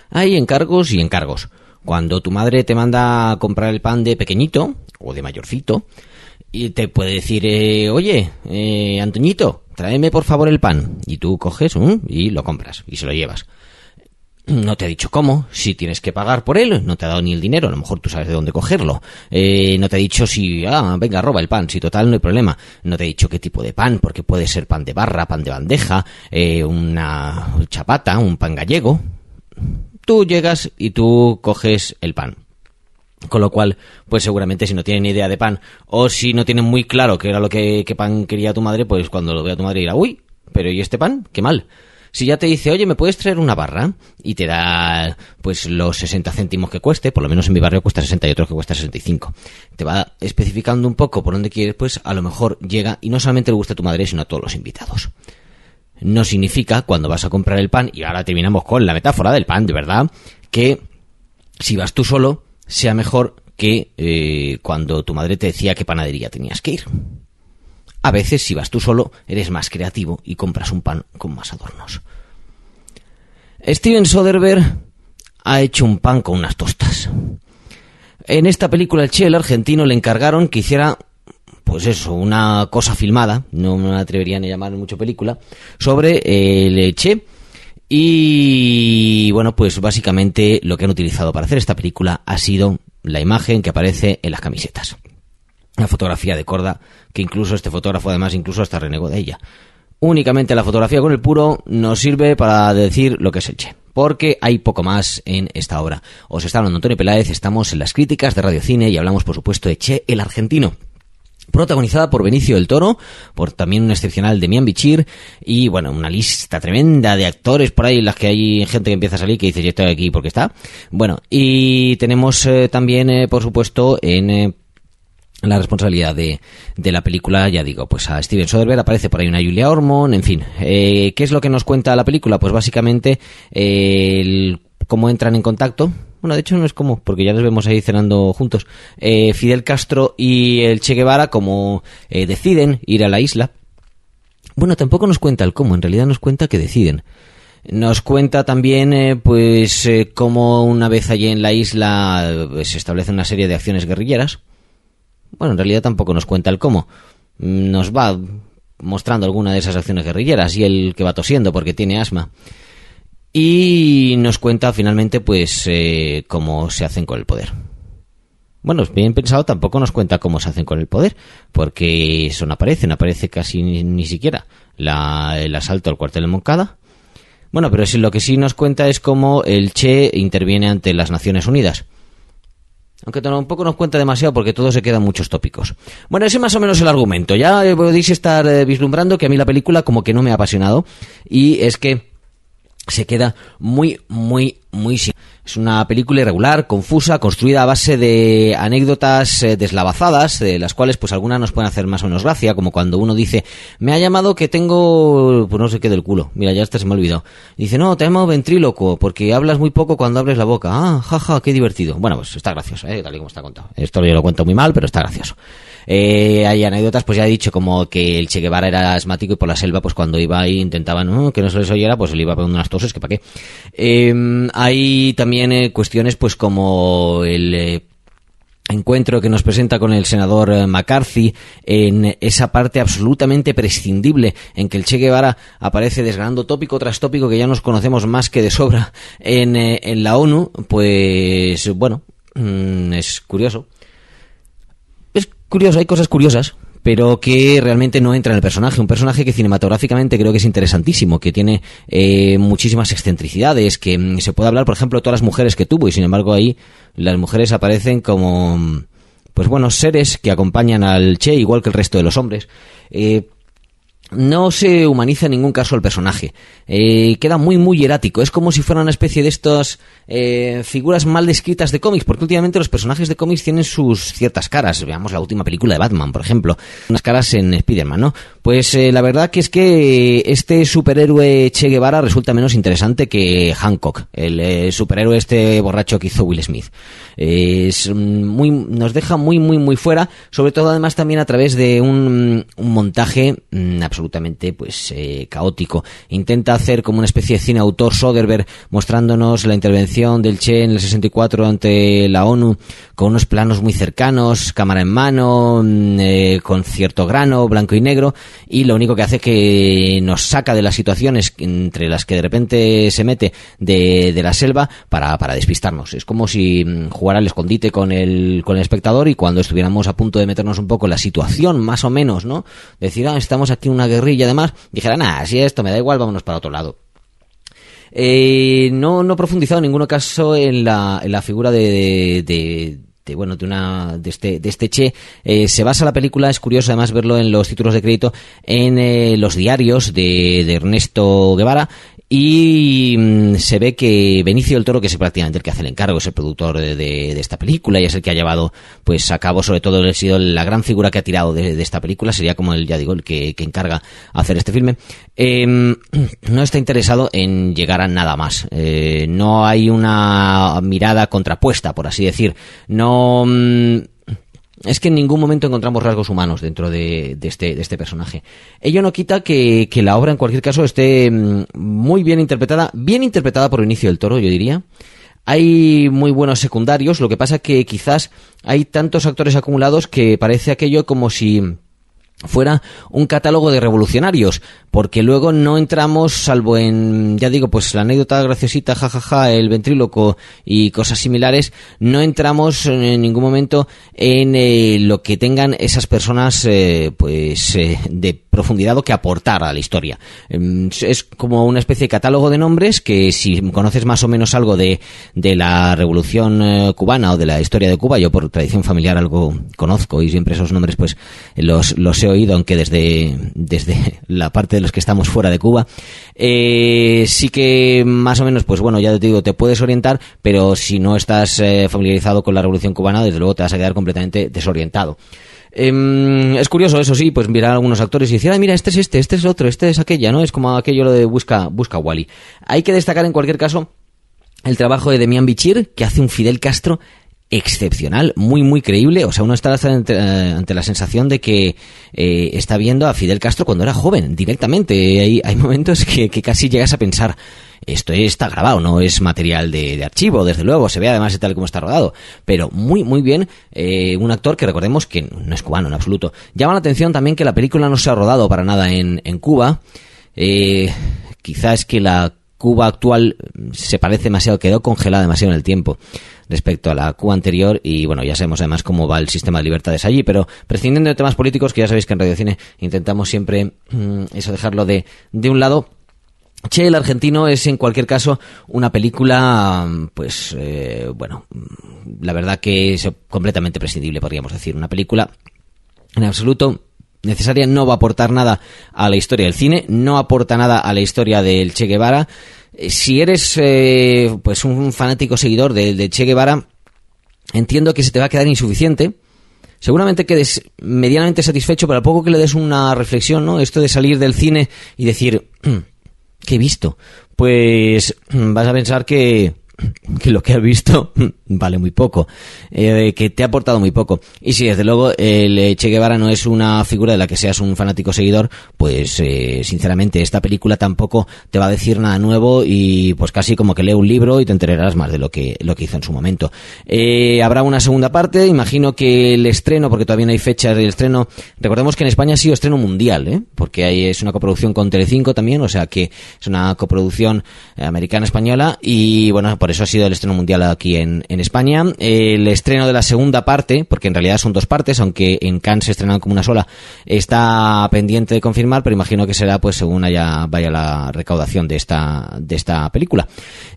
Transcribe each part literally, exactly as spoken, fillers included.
Hay encargos y encargos. Cuando tu madre te manda a comprar el pan de pequeñito o de mayorcito, y te puede decir, eh, oye, eh, Antoñito, tráeme por favor el pan. Y tú coges um, y lo compras y se lo llevas. No te ha dicho cómo, si tienes que pagar por él, no te ha dado ni el dinero, a lo mejor tú sabes de dónde cogerlo. Eh, no te ha dicho si, ah, venga, roba el pan, si total no hay problema. No te ha dicho qué tipo de pan, porque puede ser pan de barra, pan de bandeja, eh, una chapata, un pan gallego. Tú llegas y tú coges el pan. Con lo cual, pues seguramente si no tienen ni idea de pan, o si no tienen muy claro qué era lo que, qué pan quería tu madre, pues cuando lo vea tu madre dirá, uy, pero ¿y este pan? ¡Qué mal! Si ya te dice, oye, ¿me puedes traer una barra? Y te da, pues, los sesenta céntimos que cueste, por lo menos en mi barrio cuesta sesenta y otros que cuesta sesenta y cinco. Te va especificando un poco por dónde quieres, pues a lo mejor llega y no solamente le gusta a tu madre, sino a todos los invitados. No significa, cuando vas a comprar el pan, y ahora terminamos con la metáfora del pan, de verdad, que si vas tú solo, sea mejor que eh, cuando tu madre te decía a qué panadería tenías que ir. A veces, si vas tú solo, eres más creativo y compras un pan con más adornos. Steven Soderbergh ha hecho un pan con unas tostas. En esta película, el Che, el argentino, le encargaron que hiciera, pues eso, una cosa filmada, no me atrevería ni a llamar mucho película, sobre el Che. Y bueno, pues básicamente lo que han utilizado para hacer esta película ha sido la imagen que aparece en las camisetas. Una fotografía de Korda, que incluso este fotógrafo además incluso hasta renegó de ella. Únicamente la fotografía con el puro nos sirve para decir lo que es el Che, porque hay poco más en esta obra. Os está hablando Antonio Peláez, estamos en las críticas de Radio Cine y hablamos por supuesto de Che, el argentino. Protagonizada por Benicio del Toro, por también un excepcional Demián Bichir, y bueno, una lista tremenda de actores por ahí en las que hay gente que empieza a salir que dice, yo estoy aquí porque está. Bueno, y tenemos eh, también, eh, por supuesto, en... Eh, la responsabilidad de, de la película, ya digo, pues a Steven Soderbergh, aparece por ahí una Julia Ormond, en fin. Eh, ¿Qué es lo que nos cuenta la película? Pues básicamente eh, el, cómo entran en contacto. Bueno, de hecho no es cómo, porque ya nos vemos ahí cenando juntos. Eh, Fidel Castro y el Che Guevara, como eh, deciden ir a la isla. Bueno, tampoco nos cuenta el cómo, en realidad nos cuenta que deciden. Nos cuenta también, eh, pues, eh, cómo una vez allí en la isla eh, se establece una serie de acciones guerrilleras. Bueno, en realidad tampoco nos cuenta el cómo. Nos va mostrando alguna de esas acciones guerrilleras y el que va tosiendo porque tiene asma. Y nos cuenta finalmente, pues, eh, cómo se hacen con el poder. Bueno, bien pensado, tampoco nos cuenta cómo se hacen con el poder, porque eso no aparece, no aparece casi ni, ni siquiera la, el asalto al cuartel de Moncada. Bueno, pero sí, lo que sí nos cuenta es cómo el Che interviene ante las Naciones Unidas. Aunque tampoco nos cuenta demasiado porque todo se queda en muchos tópicos. Bueno, ese es más o menos el argumento. Ya podéis estar eh, vislumbrando que a mí la película como que no me ha apasionado. Y es que se queda muy, muy, muy... Es una película irregular, confusa, construida a base de anécdotas eh, deslavazadas, de las cuales pues algunas nos pueden hacer más o menos gracia, como cuando uno dice, me ha llamado que tengo, pues no sé qué del culo, mira, ya hasta se me ha olvidado. Dice, no, te ha llamado ventrílocuo, porque hablas muy poco cuando abres la boca. Ah, jaja, qué divertido. Bueno, pues está gracioso, eh, tal y como está contado. Esto yo lo cuento muy mal, pero está gracioso. Eh, hay anécdotas, pues ya he dicho, como que el Che Guevara era asmático y por la selva, pues cuando iba ahí intentaban uh, que no se les oyera, pues le iba pegando unas toses, que para qué. Eh, hay también eh, cuestiones, pues como el eh, encuentro que nos presenta con el senador eh, McCarthy, en esa parte absolutamente prescindible en que el Che Guevara aparece desgranando tópico tras tópico que ya nos conocemos más que de sobra en, eh, en la ONU, pues bueno, mmm, es curioso. Curioso, hay cosas curiosas, pero que realmente no entra en el personaje. Un personaje que cinematográficamente creo que es interesantísimo, que tiene eh, muchísimas excentricidades, que mm, se puede hablar, por ejemplo, de todas las mujeres que tuvo, y sin embargo ahí las mujeres aparecen como, pues bueno, seres que acompañan al Che, igual que el resto de los hombres. Eh, No se humaniza en ningún caso el personaje. Eh, queda muy, muy hierático. Es como si fuera una especie de estas eh, figuras mal descritas de cómics, porque últimamente los personajes de cómics tienen sus ciertas caras. Veamos la última película de Batman, por ejemplo. Unas caras en Spider-Man, ¿no? Pues eh, la verdad que es que este superhéroe Che Guevara resulta menos interesante que Hancock, el eh, superhéroe este borracho que hizo Will Smith. Eh, es muy, nos deja muy, muy, muy fuera, sobre todo además también a través de un, un montaje mmm, absolutamente absolutamente pues eh, caótico. Intenta hacer como una especie de cine autor Soderbergh, mostrándonos la intervención del Che en el sesenta y cuatro ante la ONU con unos planos muy cercanos, cámara en mano, eh, con cierto grano, blanco y negro, y lo único que hace que nos saca de las situaciones entre las que de repente se mete de, de la selva para, para despistarnos. Es como si jugara al escondite con el, con el espectador, y cuando estuviéramos a punto de meternos un poco en la situación, más o menos, ¿no? Decir, ah, estamos aquí en una guerrilla, además, dijera, nada, si esto me da igual, vámonos para otro lado. Eh, no, no he profundizado en ningún caso en la, en la figura de, de, de De, bueno, de una de este de este Che. Eh, se basa la película, es curioso además verlo en los títulos de crédito, en eh, los diarios de, de Ernesto Guevara, y mmm, se ve que Benicio del Toro, que es prácticamente el que hace el encargo, es el productor de, de, de esta película y es el que ha llevado pues a cabo, sobre todo ha sido la gran figura que ha tirado de, de esta película, sería como el, ya digo, el que, que encarga hacer este filme. Eh, no está interesado en llegar a nada más. Eh, no hay una mirada contrapuesta, por así decir. No... Mmm, es que en ningún momento encontramos rasgos humanos dentro de, de este de este personaje. Ello no quita que, que la obra, en cualquier caso, esté muy bien interpretada, bien interpretada por Benicio del Toro, yo diría. Hay muy buenos secundarios, lo que pasa que quizás hay tantos actores acumulados que parece aquello como si fuera un catálogo de revolucionarios, porque luego no entramos, salvo en, ya digo, pues la anécdota graciosita, jajaja, el ventríloco y cosas similares, no entramos en ningún momento en eh, lo que tengan esas personas eh, pues eh, de profundidad o que aportar a la historia. Es como una especie de catálogo de nombres que, si conoces más o menos algo de, de la revolución eh, cubana o de la historia de Cuba, yo por tradición familiar algo conozco y siempre esos nombres pues los, los he oído, aunque desde, desde la parte de los que estamos fuera de Cuba, eh, sí que más o menos, pues bueno, ya te digo, te puedes orientar, pero si no estás eh, familiarizado con la revolución cubana, desde luego te vas a quedar completamente desorientado. Eh, es curioso, eso sí, pues mirar a algunos actores y decir, ay, mira, este es este, este es otro, este es aquella, ¿no? Es como aquello lo de busca, busca Wally. Hay que destacar en cualquier caso el trabajo de Demián Bichir, que hace un Fidel Castro excepcional, muy muy creíble. O sea, uno está ante, ante la sensación de que eh, está viendo a Fidel Castro cuando era joven, directamente. Hay, hay momentos que, que casi llegas a pensar, esto está grabado, no es material de, de archivo, desde luego, se ve además tal como está rodado, pero muy muy bien. Eh, un actor que recordemos que no es cubano en absoluto. Llama la atención también que la película no se ha rodado para nada en, en Cuba. Eh, quizás es que la Cuba actual se parece demasiado, quedó congelada demasiado en el tiempo respecto a la Cuba anterior, y bueno, ya sabemos además cómo va el sistema de libertades allí, pero prescindiendo de temas políticos, que ya sabéis que en Radio Cine intentamos siempre mmm, eso, dejarlo de, de un lado. Che, el argentino, es en cualquier caso una película, pues eh, bueno, la verdad que es completamente prescindible, podríamos decir, una película en absoluto necesaria, no va a aportar nada a la historia del cine, no aporta nada a la historia del Che Guevara. Si eres eh, pues un fanático seguidor de, de Che Guevara, entiendo que se te va a quedar insuficiente. Seguramente quedes medianamente satisfecho, pero a poco que le des una reflexión, ¿no? Esto de salir del cine y decir, ¿qué he visto? Pues vas a pensar que que lo que has visto vale muy poco, eh, que te ha aportado muy poco. Y si desde luego el Che Guevara no es una figura de la que seas un fanático seguidor, pues eh, sinceramente esta película tampoco te va a decir nada nuevo, y pues casi como que lee un libro y te enterarás más de lo que lo que hizo en su momento. Eh, habrá una segunda parte, imagino que el estreno, porque todavía no hay fecha del estreno, recordemos que en España ha sido estreno mundial, ¿eh? Porque hay, es una coproducción con Telecinco también, o sea que es una coproducción americana-española, y bueno, por eso ha sido el estreno mundial aquí en, en España. El estreno de la segunda parte, porque en realidad son dos partes, aunque en Cannes se estrenan como una sola, está pendiente de confirmar, pero imagino que será pues según haya, vaya la recaudación de esta, de esta película.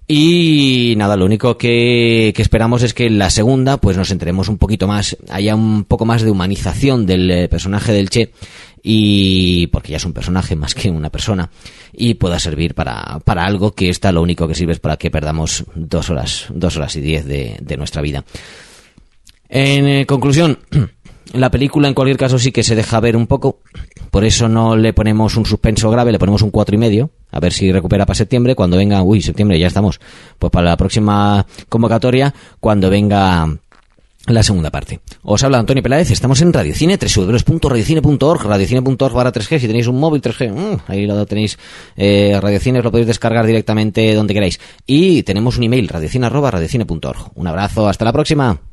Y nada, lo único que, que esperamos es que en la segunda pues nos enteremos un poquito más, haya un poco más de humanización del personaje del Che, y porque ya es un personaje más que una persona, y pueda servir para, para algo, que esta lo único que sirve es para que perdamos dos horas, dos horas y diez de, de nuestra vida. En eh, conclusión, la película en cualquier caso sí que se deja ver un poco, por eso no le ponemos un suspenso grave, le ponemos un cuatro y medio, a ver si recupera para septiembre, cuando venga, uy, septiembre ya estamos, pues para la próxima convocatoria, cuando venga la segunda parte. Os habla Antonio Peláez, estamos en Radiocine, doble u doble u doble u punto radiocine punto org, radiocine punto org barra tres G, si tenéis un móvil tres G, mmm, ahí lo tenéis, eh, Radiocine, lo podéis descargar directamente donde queráis. Y tenemos un email, radiocine arroba radiocine punto org. Un abrazo, hasta la próxima.